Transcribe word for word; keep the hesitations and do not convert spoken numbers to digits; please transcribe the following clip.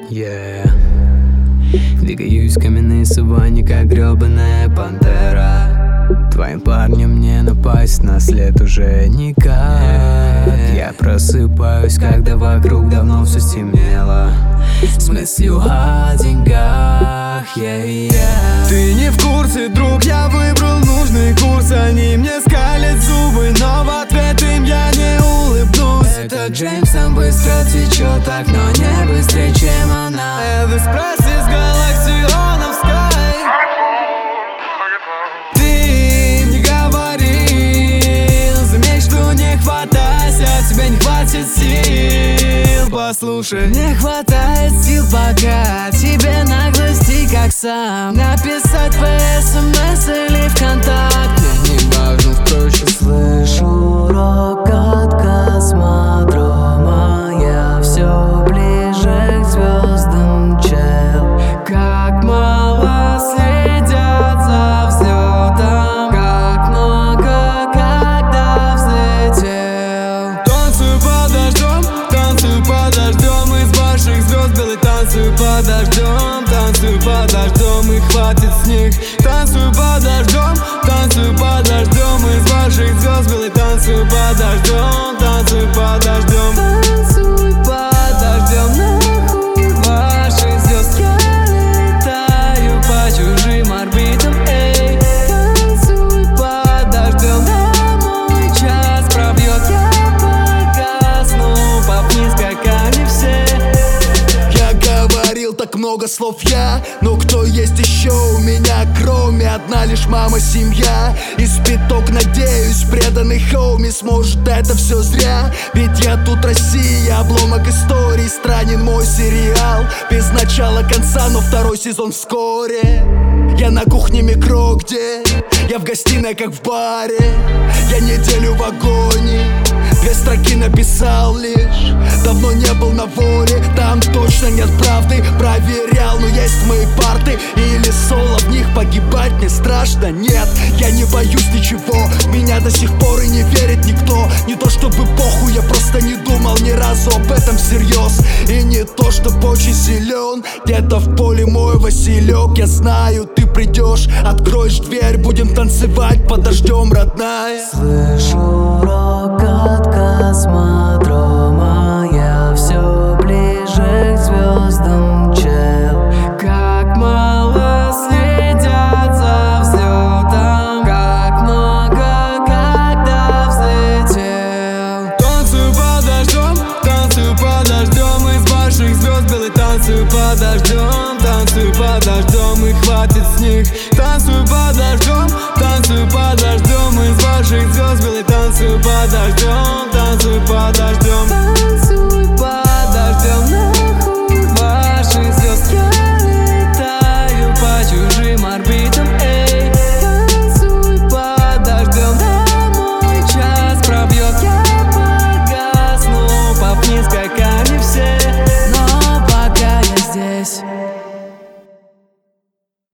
Yeah. Двигаюсь в каменной саванне, как гребаная пантера. Твоим парнем не напасть, на след уже никак. Я просыпаюсь, когда вокруг давно все стемнело, с мыслью о деньгах, yeah, yeah. Ты не в курсе, друг, я выбрал нужный курс. Они мне скалят зубы, но в ответ им я не улыбнусь. Этот Джеймс там быстро течет, так, но не быстрее, чем она. Элвис Пресли с галактионов Sky. Ты не говорил, заметь, что не хватайся, тебе не хватит сил. Послушай, не хватает сил пока тебе наглости, как сам написать в смс или ВКонтакте. Мне не важно, впрочем, слышу рокот космодрома. Я все ближе к звездам, чел. Как мало следят за взлетом, как много, когда взлетел. танцую под дождем, танцую под дождем. Из ваших звезд белый танцую под дождем. Танцую под дождем, и хватит с них. Танцую под дождем, танцую под дождем. Из ваших звезд белый танцую под дождем. Танцую под дождем, танцуй под дождем, нахуй ваших звезд. Я летаю по чужим орбитам, эй. Танцуй под дождем, да мой час пробьет. Я погасну, попниз, как они все. я говорил так много слов я, но кто есть еще у меня, кроме одна лишь мама, семья. И спиток, надеюсь, преданный хоуми сможет это все зря. Ведь я тут Россия, обломок истории, странен мой сериал. Без начала конца, но второй сезон вскоре. Я на кухне микро, где я в гостиной, как в баре. Я неделю в агоне, две строки написал лишь. Давно не был на воле, там точно нет правды. Проверял, но есть мои парты или соло, в них погибать мне страшно. Нет, я не боюсь ничего, в меня до сих пор и не верит никто. Не то чтобы похуй, я просто не думал ни разу об этом всерьез. И не то чтобы очень силен, где-то в поле мой Василек. Я знаю, ты придешь, откроешь дверь, будем танцевать под дождем, родная. Слышу рокот космодрома. Я все ближе к звездам, чел. Как мало следят за взлетом, как много, когда взлетел. Танцую под дождем, танцую под дождем. Из ваших звезд белый танцую под дождем. Танцую под дождем, и хватит с них. Танцую под дождем, танцую под дождем. Из ваших звезд белый танцую под дождем. Танцую под дождем.